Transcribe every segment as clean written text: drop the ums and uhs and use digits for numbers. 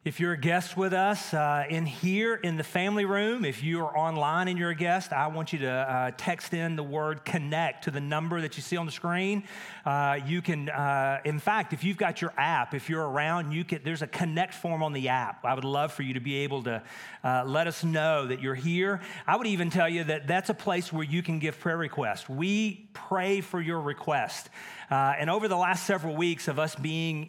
If you're a guest with us in here in the family room, if you are online and you're a guest, I want you to text in the word connect to the number that you see on the screen. You can, in fact, if you've got your app, if you're around, there's a connect form on the app. I would love for you to be able to let us know that you're here. I would even tell you that that's a place where you can give prayer requests. We pray for your request. And over the last several weeks of us being,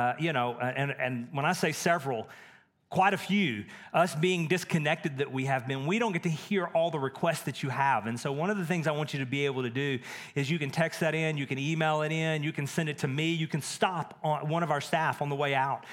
and when I say several, quite a few, us being disconnected that we have been, we don't get to hear all the requests that you have. And so one of the things I want you to be able to do is you can text that in, you can email it in, you can send it to me, you can stop on one of our staff on the way out.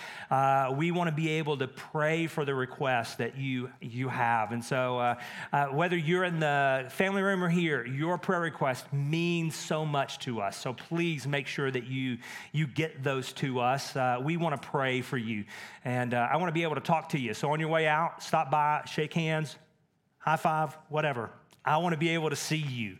We want to be able to pray for the requests that you have. And so whether you're in the family room or here, your prayer request means so much to us. So please make sure that you get those to us. We want to pray for you. And I want to be able to talk to you. So on your way out, stop by, shake hands, high five, whatever. I want to be able to see you.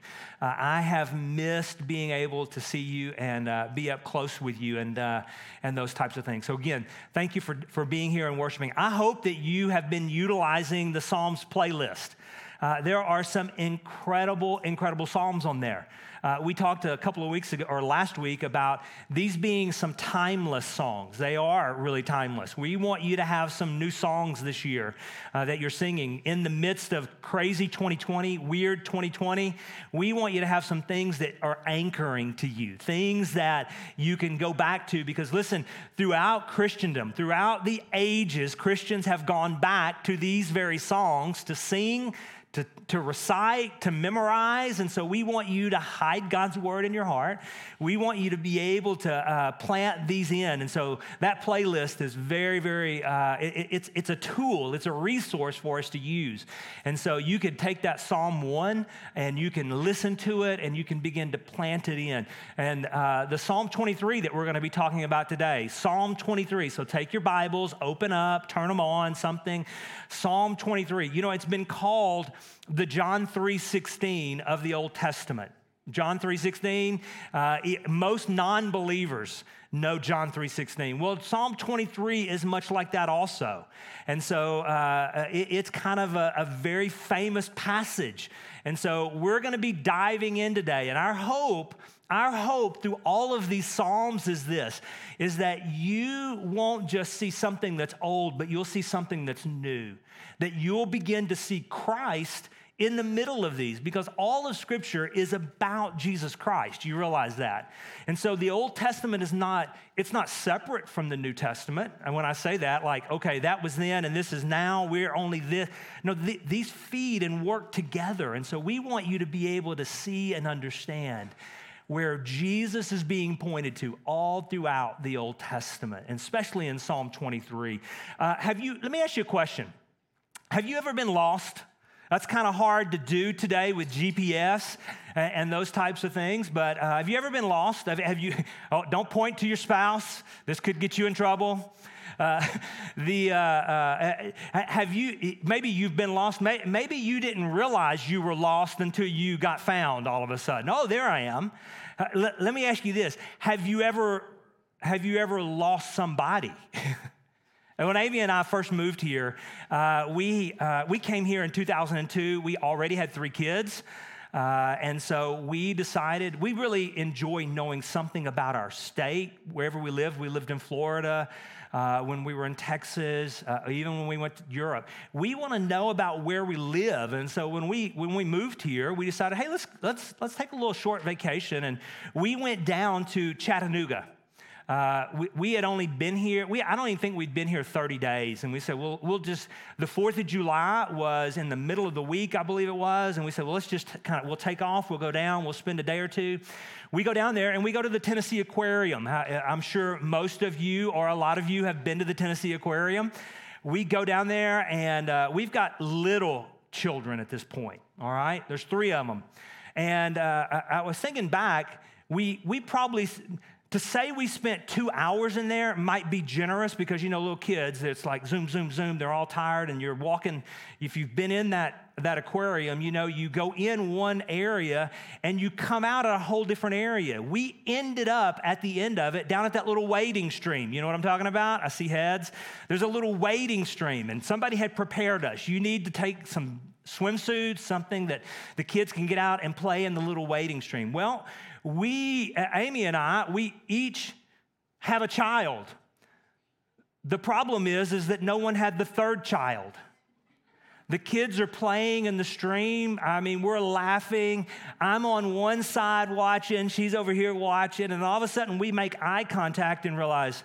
I have missed being able to see you and be up close with you and those types of things. So again, thank you for being here and worshiping. I hope that you have been utilizing the Psalms playlist. There are some incredible Psalms on there. We talked a couple of weeks ago, or last week, about these being some timeless songs. They are really timeless. We want you to have some new songs this year that you're singing. In the midst of crazy 2020, weird 2020, we want you to have some things that are anchoring to you, things that you can go back to. Because listen, throughout Christendom, throughout the ages, Christians have gone back to these very songs to sing, to recite, to memorize. And so we want you to hide God's word in your heart. We want you to be able to plant these in. And so that playlist is very, very, it's a tool. It's a resource for us to use. And so you could take that Psalm 1 and you can listen to it and you can begin to plant it in. And the Psalm 23 that we're going to be talking about today, Psalm 23. So take your Bibles, open up, turn them on, something. Psalm 23. You know, it's been called the John 3:16 of the Old Testament. John 3:16, most non-believers know John 3:16. Well, Psalm 23 is much like that also. And so it's kind of a very famous passage. And so we're going to be diving in today. And our hope through all of these Psalms is this, is that you won't just see something that's old, but you'll see something that's new, that you'll begin to see Christ in the middle of these, because all of Scripture is about Jesus Christ. You realize that. And so the Old Testament it's not separate from the New Testament. And when I say that, like, okay, that was then and this is now, we're only this. No, these feed and work together. And so we want you to be able to see and understand where Jesus is being pointed to all throughout the Old Testament, and especially in Psalm 23. Let me ask you a question. Have you ever been lost? That's kind of hard to do today with GPS and those types of things, but have you ever been lost? Don't point to your spouse. This could get you in trouble. Maybe you've been lost. Maybe you didn't realize you were lost until you got found all of a sudden. Oh, there I am. Let me ask you this. Have you ever lost somebody? And when Amy and I first moved here, we came here in 2002. We already had 3 kids. And so we decided we really enjoy knowing something about our state, wherever we lived. We lived in Florida, when we were in Texas, even when we went to Europe. We want to know about where we live. And so when we moved here, we decided, hey, let's take a little short vacation. And we went down to Chattanooga. We had only been here, I don't even think we'd been here 30 days. And we said, we'll just, the 4th of July was in the middle of the week, I believe it was. And we said, well, let's just we'll take off, we'll go down, we'll spend a day or two. We go down there and we go to the Tennessee Aquarium. I'm sure most of you or a lot of you have been to the Tennessee Aquarium. We go down there and we've got little children at this point, all right? There's 3 of them. And I was thinking back, we probably To say we spent 2 hours in there might be generous because, little kids, it's like zoom, zoom, zoom. They're all tired and you're walking. If you've been in that aquarium, you go in one area and you come out at a whole different area. We ended up at the end of it down at that little wading stream. You know what I'm talking about? I see heads. There's a little wading stream and somebody had prepared us. You need to take some swimsuits, something that the kids can get out and play in the little wading stream. Well, Amy and I, we each have a child. The problem is that no one had the third child. The kids are playing in the stream. We're laughing. I'm on one side watching, she's over here watching, and all of a sudden we make eye contact and realize,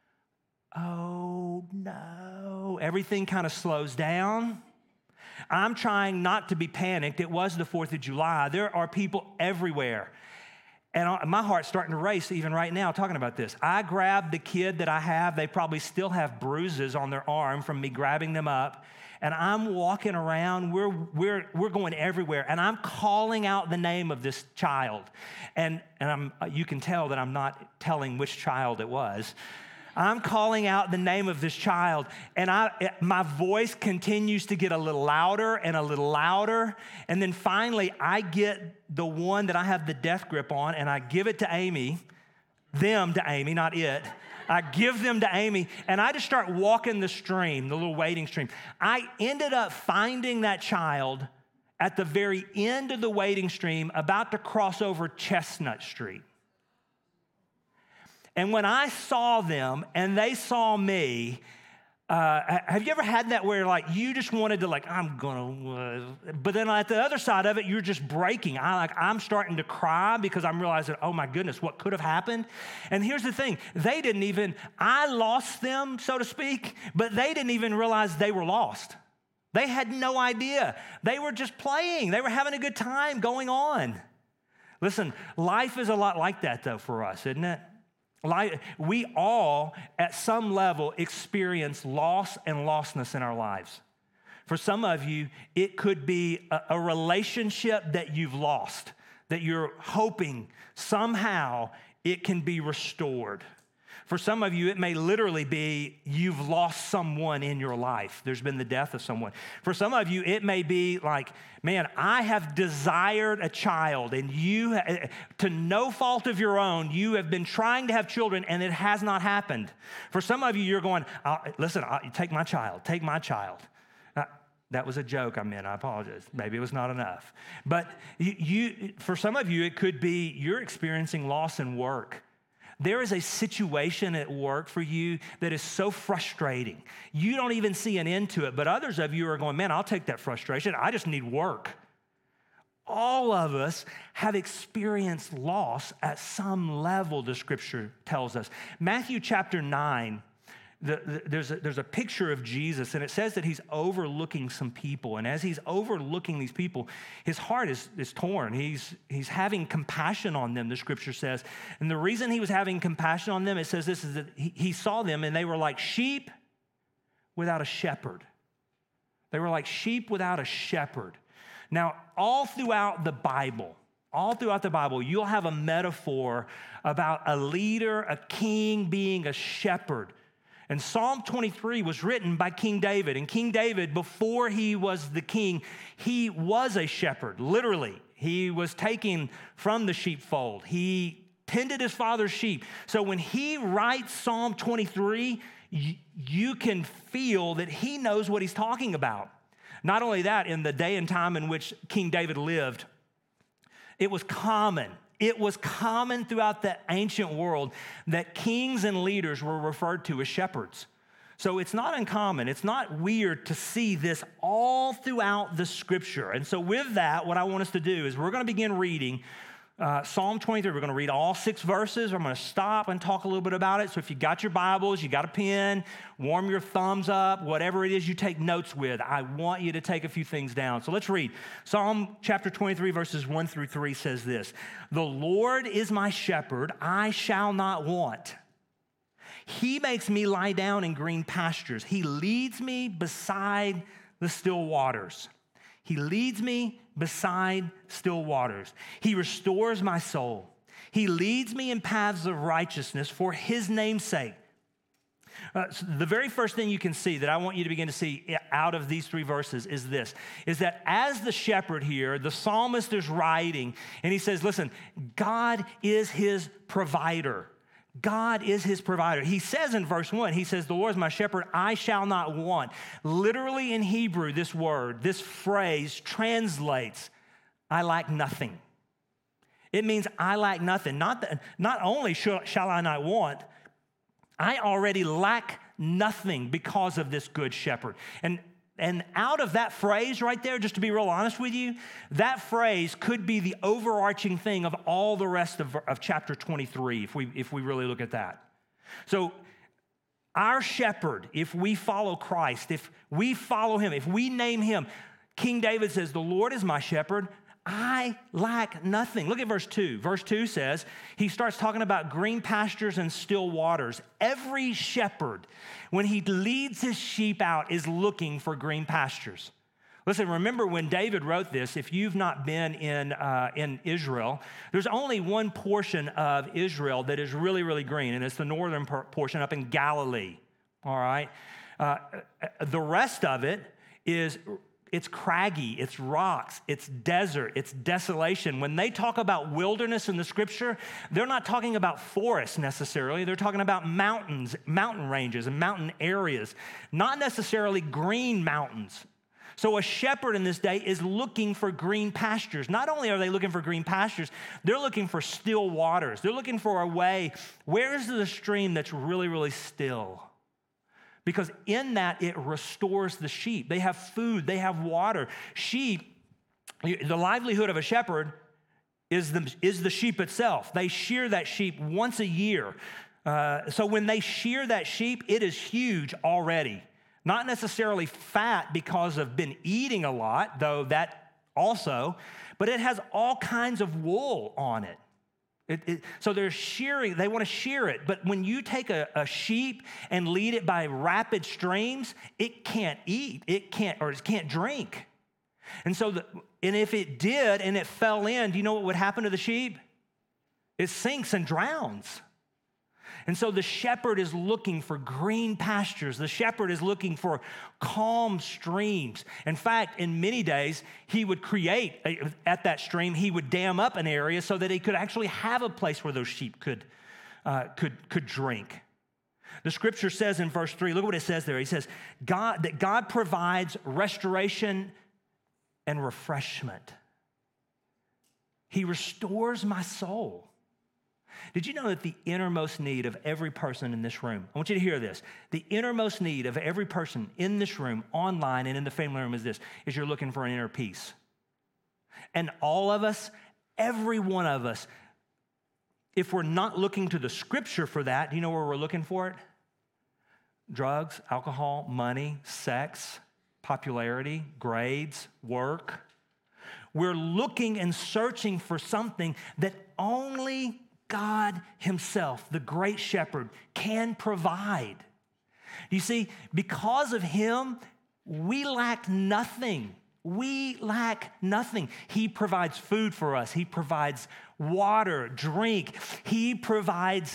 oh no, everything kind of slows down. I'm trying not to be panicked. It was the 4th of July. There are people everywhere. And my heart's starting to race even right now talking about this. I grabbed the kid that I have. They probably still have bruises on their arm from me grabbing them up. And I'm walking around. We're going everywhere. And I'm calling out the name of this child. And you can tell that I'm not telling which child it was. I'm calling out the name of this child, and my voice continues to get a little louder and a little louder, and then finally I get the one that I have the death grip on, and I give it to Amy, not it. I give them to Amy, and I just start walking the stream, the little wading stream. I ended up finding that child at the very end of the wading stream, about to cross over Chestnut Street. And when I saw them and they saw me, have you ever had that where you just wanted to but then at the other side of it, you're just breaking. I'm starting to cry because I'm realizing, oh my goodness, what could have happened? And here's the thing, I lost them, so to speak, but they didn't even realize they were lost. They had no idea. They were just playing. They were having a good time going on. Listen, life is a lot like that though for us, isn't it? We all, at some level, experience loss and lostness in our lives. For some of you, it could be a relationship that you've lost, that you're hoping somehow it can be restored. For some of you, it may literally be you've lost someone in your life. There's been the death of someone. For some of you, it may be like, man, I have desired a child, and you, to no fault of your own, you have been trying to have children, and it has not happened. For some of you, you're going, listen, take my child, take my child. That was a joke I meant. I apologize. Maybe it was not enough. But for some of you, it could be you're experiencing loss in work. There is a situation at work for you that is so frustrating. You don't even see an end to it, but others of you are going, man, I'll take that frustration. I just need work. All of us have experienced loss at some level, the scripture tells us. Matthew chapter 9, there's a picture of Jesus, and it says that he's overlooking some people. And as he's overlooking these people, his heart is torn. He's having compassion on them, the scripture says. And the reason he was having compassion on them, it says this, is that he saw them and they were like sheep without a shepherd. They were like sheep without a shepherd. Now, all throughout the Bible, you'll have a metaphor about a leader, a king being a shepherd. And Psalm 23 was written by King David. And King David, before he was the king, he was a shepherd, literally. He was taken from the sheepfold. He tended his father's sheep. So when he writes Psalm 23, you can feel that he knows what he's talking about. Not only that, in the day and time in which King David lived, it was common throughout the ancient world that kings and leaders were referred to as shepherds. So it's not uncommon. It's not weird to see this all throughout the scripture. And so with that, what I want us to do is we're going to begin reading Psalm 23. We're going to read all 6 verses. I'm going to stop and talk a little bit about it. So if you got your Bibles, you got a pen, warm your thumbs up, whatever it is you take notes with, I want you to take a few things down. So let's read. Psalm chapter 23, verses 1 through 3 says this: "The Lord is my shepherd, I shall not want. He makes me lie down in green pastures. He leads me beside the still waters. He leads me beside still waters. He restores my soul. He leads me in paths of righteousness for his name's sake. So the very first thing you can see that I want you to begin to see out of these three verses is this, is that as the shepherd here, the psalmist is writing, and he says, listen, God is his provider. God is his provider. He says in verse 1, he says, the Lord is my shepherd, I shall not want. Literally in Hebrew, this word, this phrase translates, I lack nothing. It means I lack nothing. Not only shall I not want, I already lack nothing because of this good shepherd. And out of that phrase right there, just to be real honest with you, that phrase could be the overarching thing of all the rest of chapter 23, if we really look at that. So our shepherd, if we follow Christ, if we follow him, if we name him, King David says, the Lord is my shepherd, I lack nothing. Look at verse 2. Verse 2 says, he starts talking about green pastures and still waters. Every shepherd, when he leads his sheep out, is looking for green pastures. Listen, remember when David wrote this, if you've not been in Israel, there's only one portion of Israel that is really, really green, and it's the northern portion up in Galilee, all right? The rest of it is... It's craggy, it's rocks, it's desert, it's desolation. When they talk about wilderness in the scripture, they're not talking about forests necessarily. They're talking about mountains, mountain ranges, and mountain areas, not necessarily green mountains. So a shepherd in this day is looking for green pastures. Not only are they looking for green pastures, they're looking for still waters. They're looking for a way, where's the stream that's really, really still? Because in that, it restores the sheep. They have food, they have water. Sheep, the livelihood of a shepherd is the sheep itself. They shear that sheep once a year. So when they shear that sheep, it is huge already. Not necessarily fat because of been eating a lot, though that also, but it has all kinds of wool on it. So they're shearing, they want to shear it. But when you take a sheep and lead it by rapid streams, it can't eat, it can't drink. And so, and if it did and it fell in, do you know what would happen to the sheep? It sinks and drowns. And so the shepherd is looking for green pastures. The shepherd is looking for calm streams. In fact, in many days, he would create, at that stream, he would dam up an area so that he could actually have a place where those sheep could drink. The scripture says in verse 3, look what it says there. He says, that God provides restoration and refreshment. He restores my soul. Did you know that the innermost need of every person in this room, I want you to hear this, the innermost need of every person in this room, online and in the family room is this, is you're looking for an inner peace. And all of us, every one of us, if we're not looking to the scripture for that, do you know where we're looking for it? Drugs, alcohol, money, sex, popularity, grades, work. We're looking and searching for something that only God himself, the great shepherd, can provide. You see, because of him, we lack nothing. We lack nothing. He provides food for us. He provides water, drink. He provides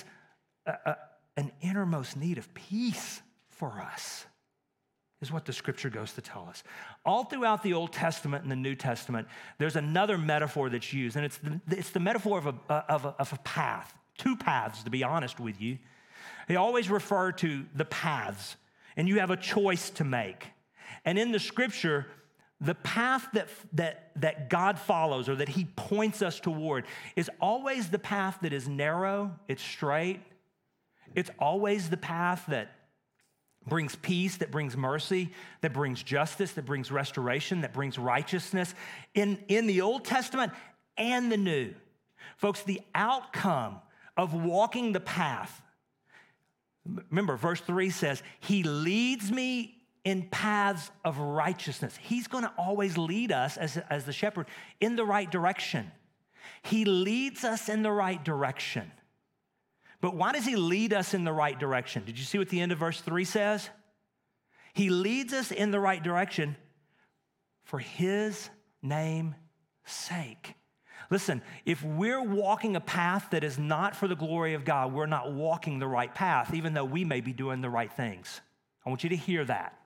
an innermost need of peace for us, is what the scripture goes to tell us. All throughout the Old Testament and the New Testament, there's another metaphor that's used, and it's the metaphor of a path, two paths, to be honest with you. They always refer to the paths, and you have a choice to make. And in the scripture, the path that God follows or that he points us toward is always the path that is narrow, it's straight. It's always the path that brings peace, that brings mercy, that brings justice, that brings restoration, that brings righteousness in the Old Testament and the New. Folks, the outcome of walking the path, remember, verse 3 says, he leads me in paths of righteousness. He's going to always lead us as the shepherd in the right direction. He leads us in the right direction. But why does he lead us in the right direction? Did you see what the end of verse 3 says? He leads us in the right direction for his name's sake. Listen, if we're walking a path that is not for the glory of God, we're not walking the right path, even though we may be doing the right things. I want you to hear that.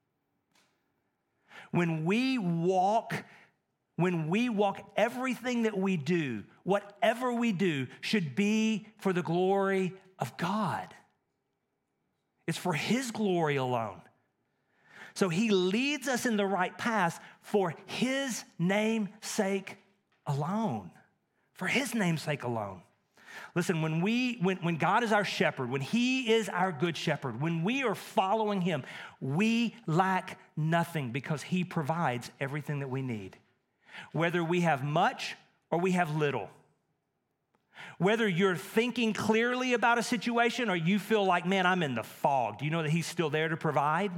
When we walk, everything that we do, whatever we do, should be for the glory of God. It's for His glory alone. So He leads us in the right path for His name's sake alone. For His name's sake alone. Listen, when God is our shepherd, when He is our good shepherd, when we are following Him, we lack nothing because He provides everything that we need. Whether we have much or we have little. Whether you're thinking clearly about a situation or you feel like, man, I'm in the fog. Do you know that He's still there to provide?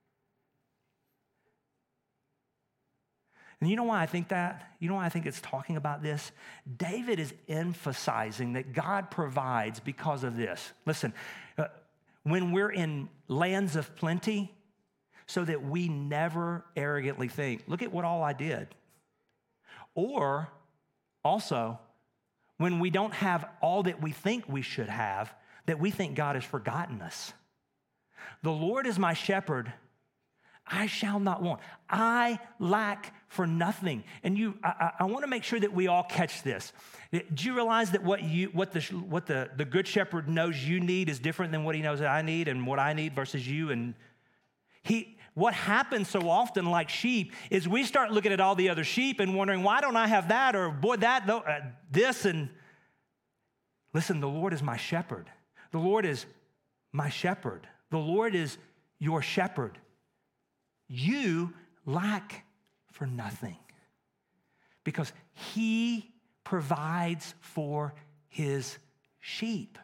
And you know why I think that? You know why I think it's talking about this? David is emphasizing that God provides because of this. Listen, when we're in lands of plenty, so that we never arrogantly think, look at what all I did. Or also, when we don't have all that we think we should have, that we think God has forgotten us. The Lord is my shepherd, I shall not want. I lack for nothing. And I want to make sure that we all catch this. Do you realize that what the good shepherd knows you need is different than what he knows that I need and what I need versus you? And what happens so often, like sheep, is we start looking at all the other sheep and wondering, why don't I have that? Or boy, this. And listen, the Lord is my shepherd. The Lord is my shepherd. The Lord is your shepherd. You lack for nothing because He provides for His sheep.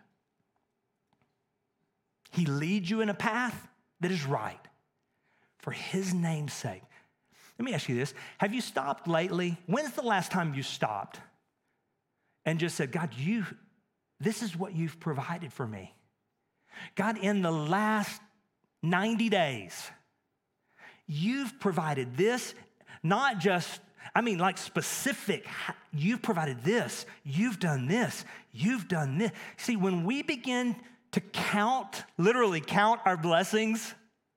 He leads you in a path that is right for His name's sake. Let me ask you this. Have you stopped lately? When's the last time you stopped and just said, God, this is what you've provided for me? God, in the last 90 days, you've provided this, not just, like specific. You've provided this. You've done this. You've done this. See, when we begin to literally count our blessings,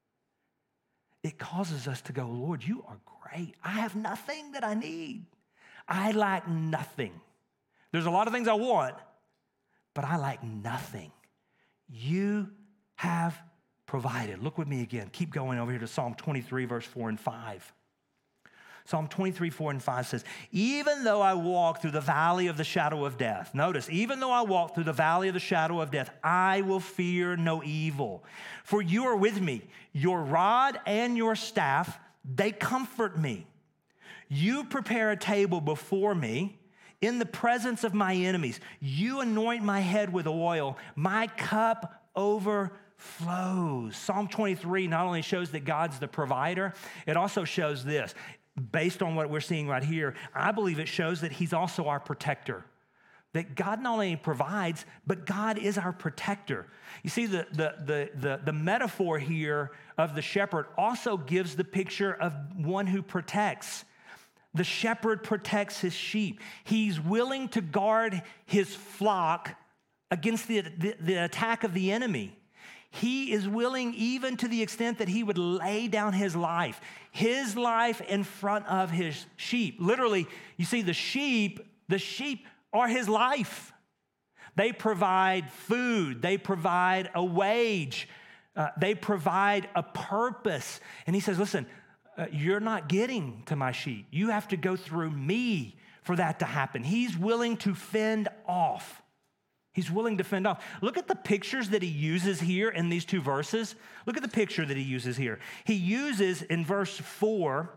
it causes us to go, Lord, you are great. I have nothing that I need. I lack nothing. There's a lot of things I want, but I lack nothing. You have provided. Look with me again. Keep going over here to Psalm 23, verse 4 and 5. Psalm 23, 4 and 5 says, even though I walk through the valley of the shadow of death. Notice, even though I walk through the valley of the shadow of death, I will fear no evil. For you are with me. Your rod and your staff, they comfort me. You prepare a table before me in the presence of my enemies. You anoint my head with oil. My cup overflows. Psalm 23 not only shows that God's the provider, it also shows this. Based on what we're seeing right here, I believe it shows that He's also our protector. That God not only provides, but God is our protector. You see, the metaphor here of the shepherd also gives the picture of one who protects. The shepherd protects his sheep. He's willing to guard his flock against the attack of the enemy. He is willing even to the extent that he would lay down his life in front of his sheep. Literally, you see, the sheep are his life. They provide food. They provide a wage. They provide a purpose. And he says, listen, you're not getting to my sheep. You have to go through me for that to happen. He's willing to fend off. He's willing to fend off. Look at the pictures that he uses here in these two verses. Look at the picture that he uses here. He uses in verse 4,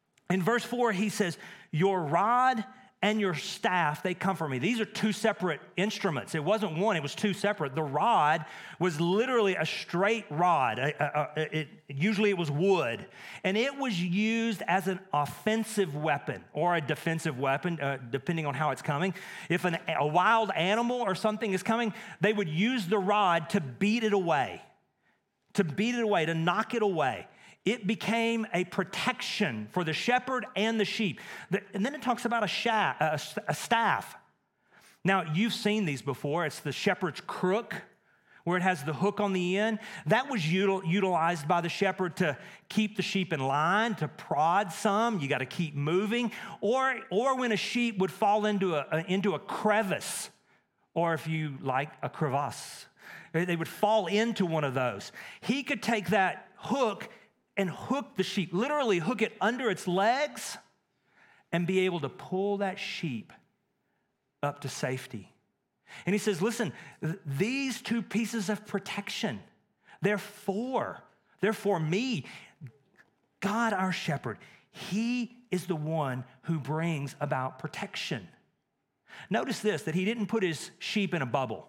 he says, your rod and your staff, they comfort me. These are two separate instruments. It wasn't one, it was two separate. The rod was literally a straight rod. Usually it was wood. And it was used as an offensive weapon or a defensive weapon, depending on how it's coming. If a wild animal or something is coming, they would use the rod to beat it away, to knock it away. It became a protection for the shepherd and the sheep. And then it talks about a staff. Now, you've seen these before. It's the shepherd's crook, where it has the hook on the end. That was utilized by the shepherd to keep the sheep in line, to prod some. You got to keep moving. Or when a sheep would fall into a crevice, or if you like, a crevasse, they would fall into one of those. He could take that hook and hook the sheep, literally hook it under its legs, and be able to pull that sheep up to safety. And he says, listen, these two pieces of protection, they're for me. God, our shepherd, he is the one who brings about protection. Notice this, that he didn't put his sheep in a bubble.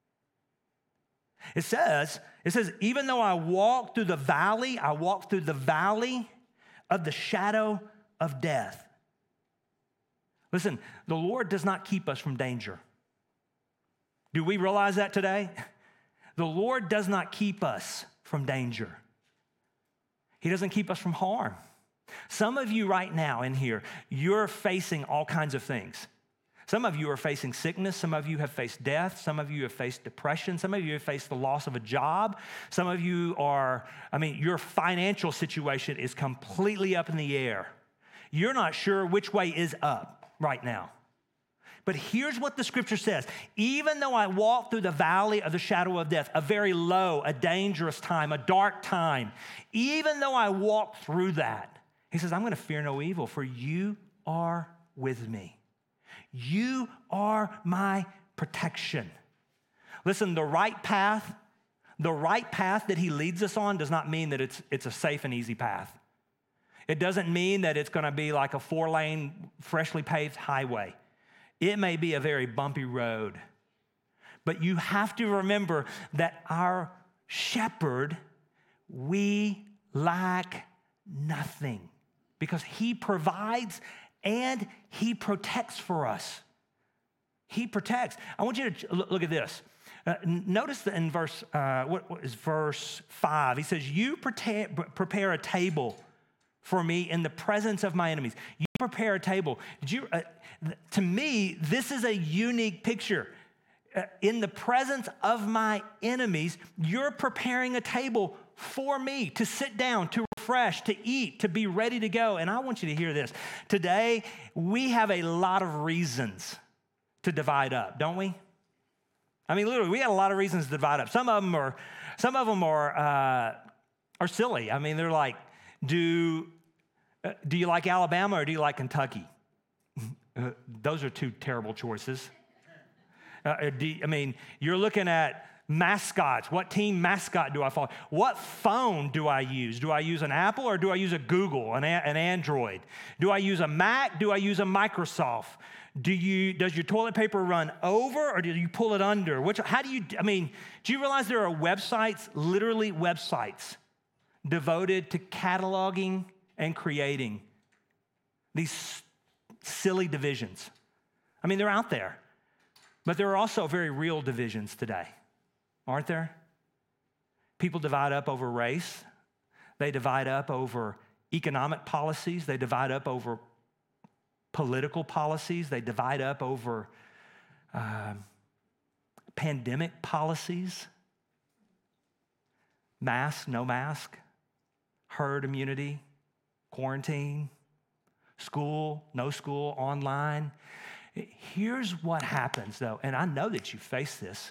It says, even though I walk through the valley of the shadow of death. Listen, the Lord does not keep us from danger. Do we realize that today? The Lord does not keep us from danger. He doesn't keep us from harm. Some of you right now in here, you're facing all kinds of things. Some of you are facing sickness. Some of you have faced death. Some of you have faced depression. Some of you have faced the loss of a job. Some of you your financial situation is completely up in the air. You're not sure which way is up right now. But here's what the scripture says. Even though I walk through the valley of the shadow of death, a very low, a dangerous time, a dark time, even though I walk through that, he says, I'm going to fear no evil, for you are with me. You are my protection. Listen, the right path that he leads us on does not mean that it's a safe and easy path. It doesn't mean that it's going to be like a 4-lane, freshly paved highway. It may be a very bumpy road. But you have to remember that our shepherd, we lack nothing because he provides and he protects for us. He protects. I want you to look at this. Notice that in verse 5, he says, you prepare a table for me in the presence of my enemies. You prepare a table. To me, this is a unique picture. In the presence of my enemies, you're preparing a table for me to sit down, to refresh, to eat, to be ready to go. And I want you to hear this. Today, we have a lot of reasons to divide up, don't we? I mean, literally, we got a lot of reasons to divide up. Some of them are silly. I mean, they're like, do you like Alabama or do you like Kentucky? Those are two terrible choices. You're looking at mascots. What team mascot do I follow? What phone do I use? Do I use an Apple or do I use a Google, an Android? Do I use a Mac? Do I use a Microsoft? Does your toilet paper run over or do you pull it under? Do you realize there are websites, literally websites, devoted to cataloging and creating these silly divisions? I mean, they're out there. But there are also very real divisions today, aren't there? People divide up over race. They divide up over economic policies. They divide up over political policies. They divide up over pandemic policies. Mask, no mask. Herd immunity. Quarantine. School, no school. Online. Here's what happens, though, and I know that you face this.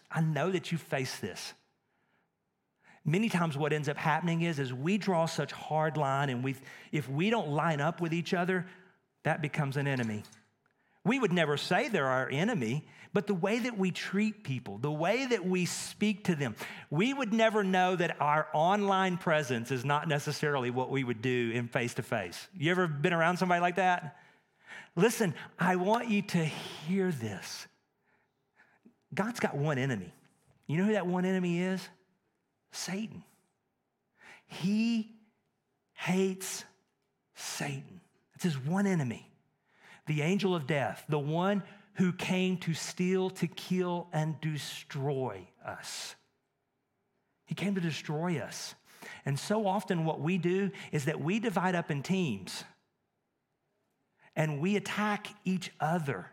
Many times what ends up happening is we draw such hard line, and if we don't line up with each other, that becomes an enemy. We would never say they're our enemy, but the way that we treat people, the way that we speak to them, we would never know that our online presence is not necessarily what we would do in face-to-face. You ever been around somebody like that? Listen, I want you to hear this. God's got one enemy. You know who that one enemy is? Satan. He hates Satan. It's his one enemy. The angel of death, the one who came to steal, to kill, and destroy us. He came to destroy us. And so often what we do is that we divide up in teams and we attack each other.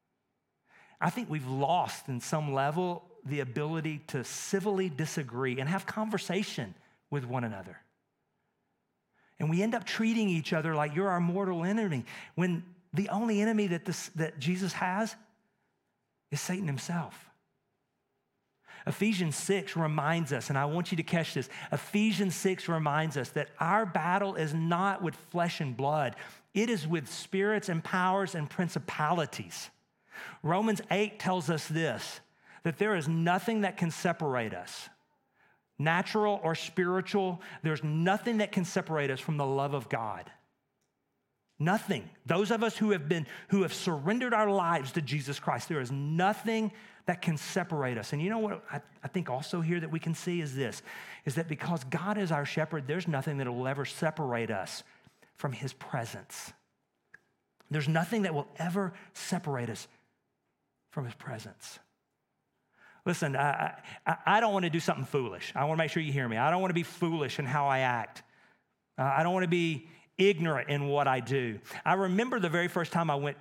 I think we've lost in some level the ability to civilly disagree and have conversation with one another. And we end up treating each other like you're our mortal enemy, when the only enemy that Jesus has is Satan himself. Ephesians 6 reminds us, and I want you to catch this, Ephesians 6 reminds us that our battle is not with flesh and blood. It is with spirits and powers and principalities. Romans 8 tells us this, that there is nothing that can separate us, natural or spiritual. There's nothing that can separate us from the love of God. Nothing. Those of us who have surrendered our lives to Jesus Christ, there is nothing that can separate us. And you know what I think also here that we can see is this, is that because God is our shepherd, there's nothing that will ever separate us from his presence. There's nothing that will ever separate us from his presence. Listen, I don't want to do something foolish. I want to make sure you hear me. I don't want to be foolish in how I act. I don't want to be ignorant in what I do. I remember the very first time I went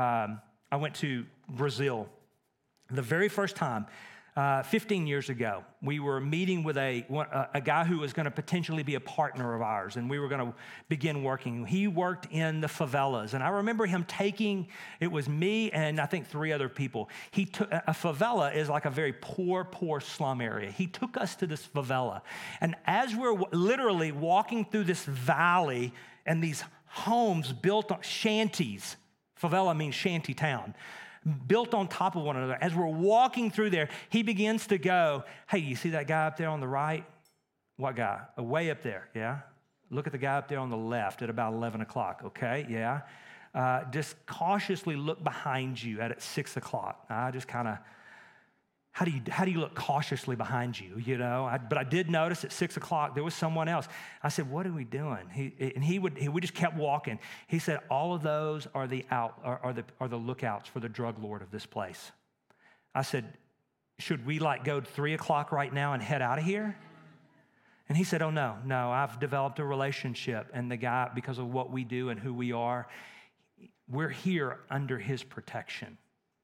to Brazil. The very first time, 15 years ago, we were meeting with a guy who was going to potentially be a partner of ours, and we were going to begin working. He worked in the favelas, and I remember him it was me and I think 3 other people. A favela is like a very poor slum area. He took us to this favela, and as we're literally walking through this valley and these homes built on shanties, favela means shanty town, built on top of one another. As we're walking through there, he begins to go, hey, you see that guy up there on the right? What guy? Way up there, yeah? Look at the guy up there on the left at about 11 o'clock, okay, yeah? Just cautiously look behind you at 6 o'clock. I just kind of, how do you look cautiously behind you, you know? But I did notice at 6 o'clock there was someone else. I said, what are we doing? We just kept walking. He said, all of those are the lookouts for the drug lord of this place. I said, should we go 3 o'clock right now and head out of here? And he said, oh, no, I've developed a relationship, and the guy, because of what we do and who we are, we're here under his protection.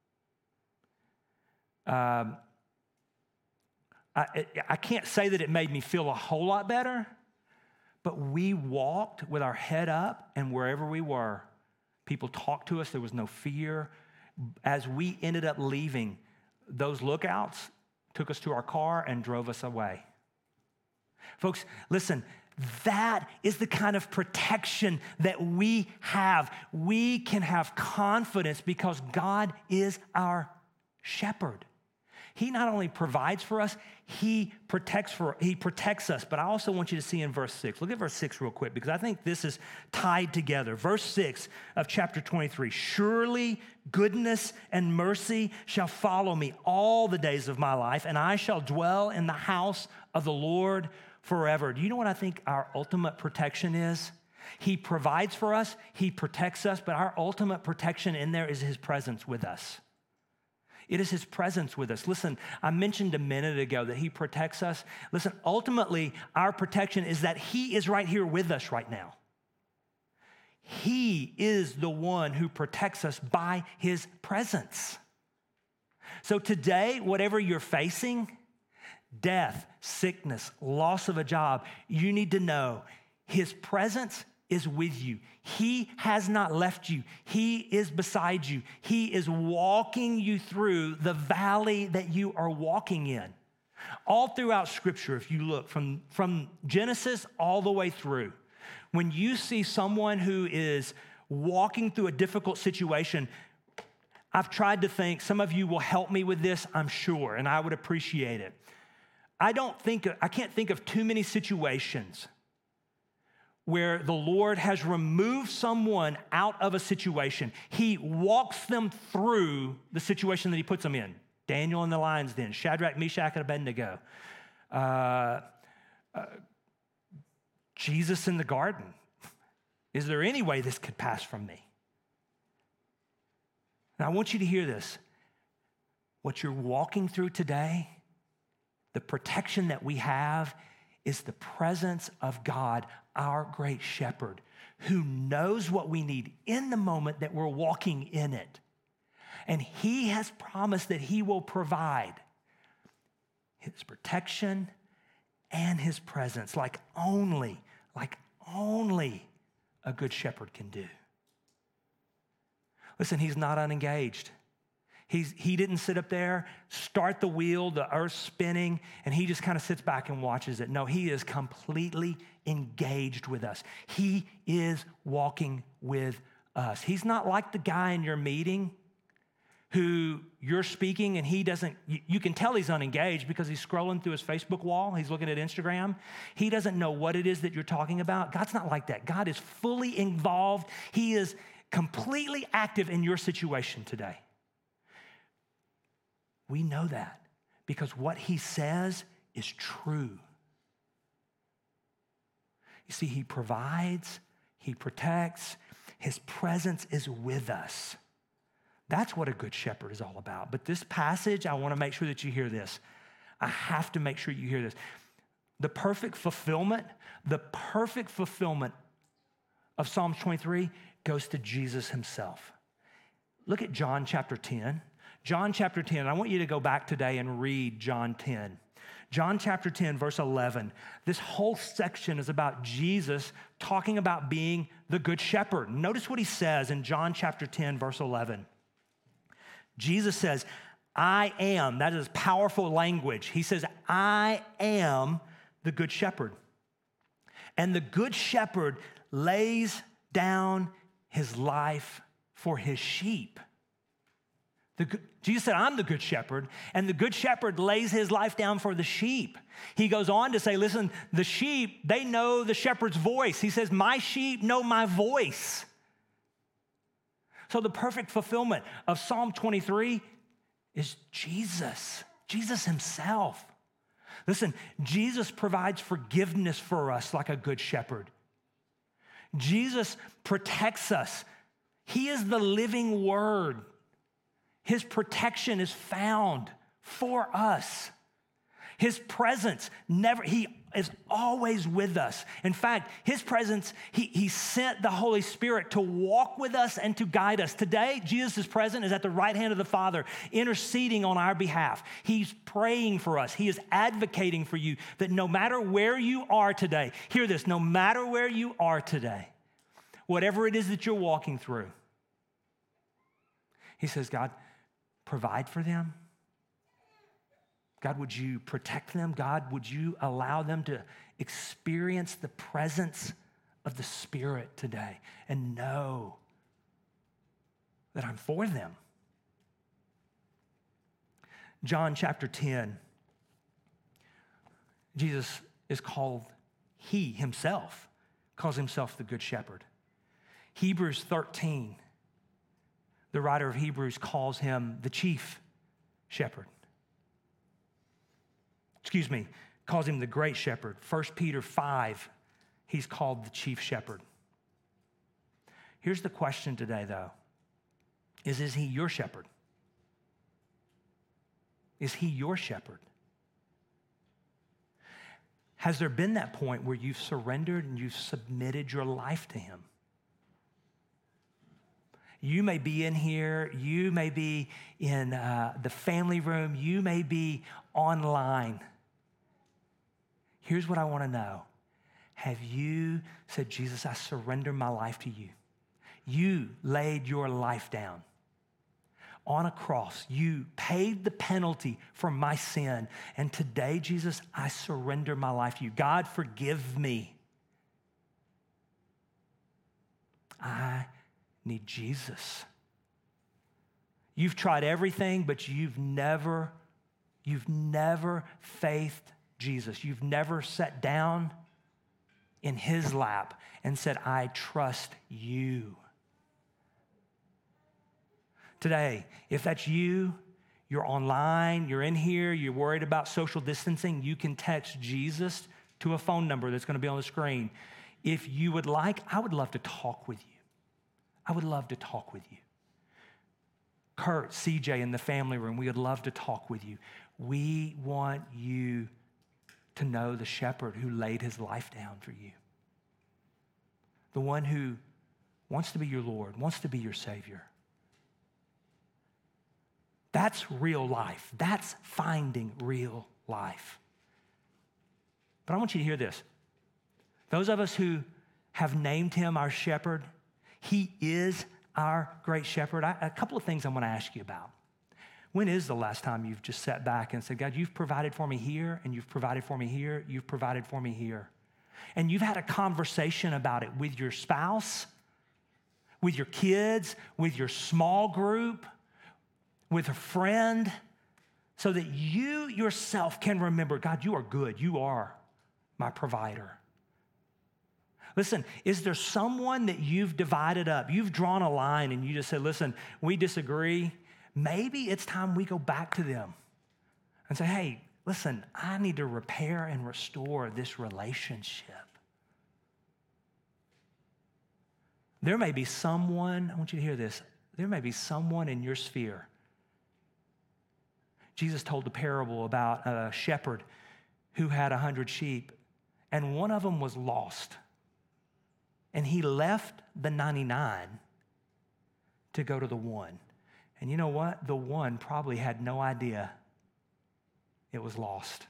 I can't say that it made me feel a whole lot better, but we walked with our head up, and wherever we were, people talked to us. There was no fear. As we ended up leaving, those lookouts took us to our car and drove us away. Folks, listen, that is the kind of protection that we have. We can have confidence because God is our shepherd. He not only provides for us, he protects us. But I also want you to see in verse 6. Look at verse 6 real quick, because I think this is tied together. Verse 6 of chapter 23. Surely goodness and mercy shall follow me all the days of my life, and I shall dwell in the house of the Lord forever. Do you know what I think our ultimate protection is? He provides for us, he protects us, but our ultimate protection in there is his presence with us. It is his presence with us. Listen, I mentioned a minute ago that he protects us. Listen, ultimately, our protection is that he is right here with us right now. He is the one who protects us by his presence. So today, whatever you're facing, death, sickness, loss of a job, you need to know his presence is with you. He has not left you. He is beside you. He is walking you through the valley that you are walking in. All throughout Scripture, if you look from Genesis all the way through, when you see someone who is walking through a difficult situation, I've tried to think, some of you will help me with this, I'm sure, and I would appreciate it. I can't think of too many situations where the Lord has removed someone out of a situation. He walks them through the situation that he puts them in. Daniel in the lion's den, Shadrach, Meshach, and Abednego. Jesus in the garden. Is there any way this could pass from me? Now, I want you to hear this. What you're walking through today, the protection that we have, is the presence of God, our great shepherd, who knows what we need in the moment that we're walking in it. And he has promised that he will provide his protection and his presence like only a good shepherd can do. Listen, he's not unengaged. He didn't sit up there, start the wheel, the earth spinning, and he just kind of sits back and watches it. No, he is completely engaged with us. He is walking with us. He's not like the guy in your meeting who you're speaking and he doesn't, you can tell he's unengaged because he's scrolling through his Facebook wall. He's looking at Instagram. He doesn't know what it is that you're talking about. God's not like that. God is fully involved. He is completely active in your situation today. We know that because what he says is true. You see, he provides, he protects, his presence is with us. That's what a good shepherd is all about. But this passage, I want to make sure that you hear this. I have to make sure you hear this. The perfect fulfillment of Psalms 23 goes to Jesus himself. Look at John chapter 10. John chapter 10, I want you to go back today and read John 10. John chapter 10, verse 11. This whole section is about Jesus talking about being the good shepherd. Notice what he says in John chapter 10, verse 11. Jesus says, I am. That is powerful language. He says, I am the good shepherd. And the good shepherd lays down his life for his sheep. Jesus said, I'm the good shepherd, and the good shepherd lays his life down for the sheep. He goes on to say, listen, the sheep, they know the shepherd's voice. He says, my sheep know my voice. So the perfect fulfillment of Psalm 23 is Jesus himself. Listen, Jesus provides forgiveness for us like a good shepherd. Jesus protects us. He is the living word. His protection is found for us. His presence he is always with us. In fact, his presence, he sent the Holy Spirit to walk with us and to guide us. Today, Jesus' presence is at the right hand of the Father, interceding on our behalf. He's praying for us. He is advocating for you that no matter where you are today, hear this, no matter where you are today, whatever it is that you're walking through, he says, God, provide for them. God, would you protect them? God, would you allow them to experience the presence of the Spirit today and know that I'm for them? John chapter 10, Jesus is called, he himself calls himself the Good Shepherd. Hebrews 13, the writer of Hebrews calls him the chief shepherd. Calls him the great shepherd. 1 Peter 5, he's called the chief shepherd. Here's the question today, though. Is he your shepherd? Is he your shepherd? Has there been that point where you've surrendered and you've submitted your life to him? You may be in here, you may be in the family room, you may be online. Here's what I want to know. Have you said, Jesus, I surrender my life to you? You laid your life down on a cross. You paid the penalty for my sin. And today, Jesus, I surrender my life to you. God, forgive me. I need Jesus. You've tried everything, but you've never faithed Jesus. You've never sat down in his lap and said, I trust you. Today, if that's you, you're online, you're in here, you're worried about social distancing, you can text Jesus to a phone number that's going to be on the screen. If you would like, I would love to talk with you. I would love to talk with you. Kurt, CJ in the family room, we would love to talk with you. We want you to know the shepherd who laid his life down for you. The one who wants to be your Lord, wants to be your Savior. That's real life. That's finding real life. But I want you to hear this. Those of us who have named him our shepherd, he is our great shepherd. A couple of things I'm going to ask you about. When is the last time you've just sat back and said, God, you've provided for me here, and you've provided for me here, you've provided for me here. And you've had a conversation about it with your spouse, with your kids, with your small group, with a friend, so that you yourself can remember, God, you are good. You are my provider. Listen, is there someone that you've divided up? You've drawn a line and you just said, listen, we disagree. Maybe it's time we go back to them and say, hey, listen, I need to repair and restore this relationship. There may be someone, I want you to hear this, there may be someone in your sphere. Jesus told the parable about a shepherd who had 100 sheep, and one of them was lost. And he left the 99 to go to the one. And you know what? The one probably had no idea it was lost.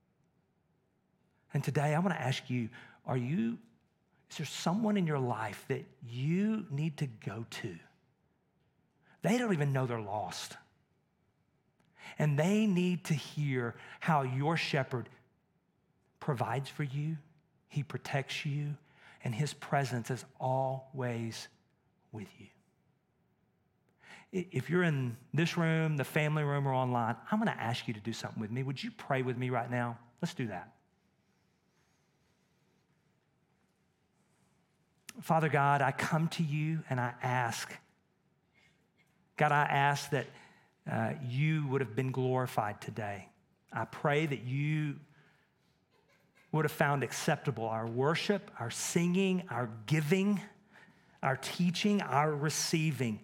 And today I want to ask you, is there someone in your life that you need to go to? They don't even know they're lost. And they need to hear how your shepherd provides for you, he protects you, and his presence is always with you. If you're in this room, the family room, or online, I'm going to ask you to do something with me. Would you pray with me right now? Let's do that. Father God, I come to you and I ask, God, I ask that you would have been glorified today. I pray that you would have found acceptable our worship, our singing, our giving, our teaching, our receiving.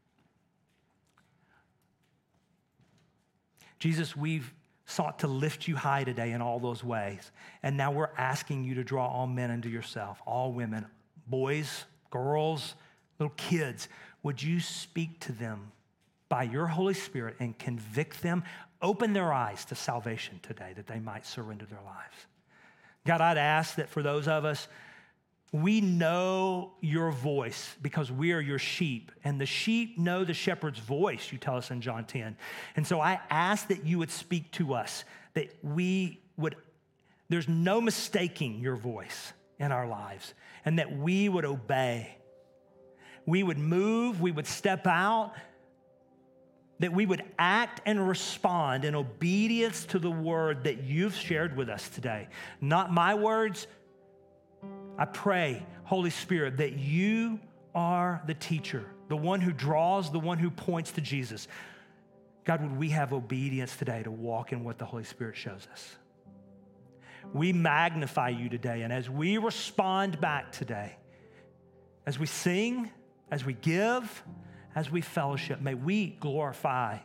Jesus, we've sought to lift you high today in all those ways. And now we're asking you to draw all men unto yourself, all women, boys, girls, little kids. Would you speak to them by your Holy Spirit and convict them, open their eyes to salvation today that they might surrender their lives? God, I'd ask that for those of us, we know your voice because we are your sheep, and the sheep know the shepherd's voice, you tell us in John 10. And so I ask that you would speak to us, that there's no mistaking your voice in our lives, and that we would obey. We would move, we would step out, that we would act and respond in obedience to the word that you've shared with us today. Not my words. I pray, Holy Spirit, that you are the teacher, the one who draws, the one who points to Jesus. God, would we have obedience today to walk in what the Holy Spirit shows us? We magnify you today, and as we respond back today, as we sing, as we give, as we fellowship, may we glorify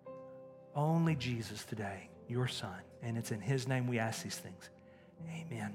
only Jesus today, your Son. And it's in his name we ask these things. Amen.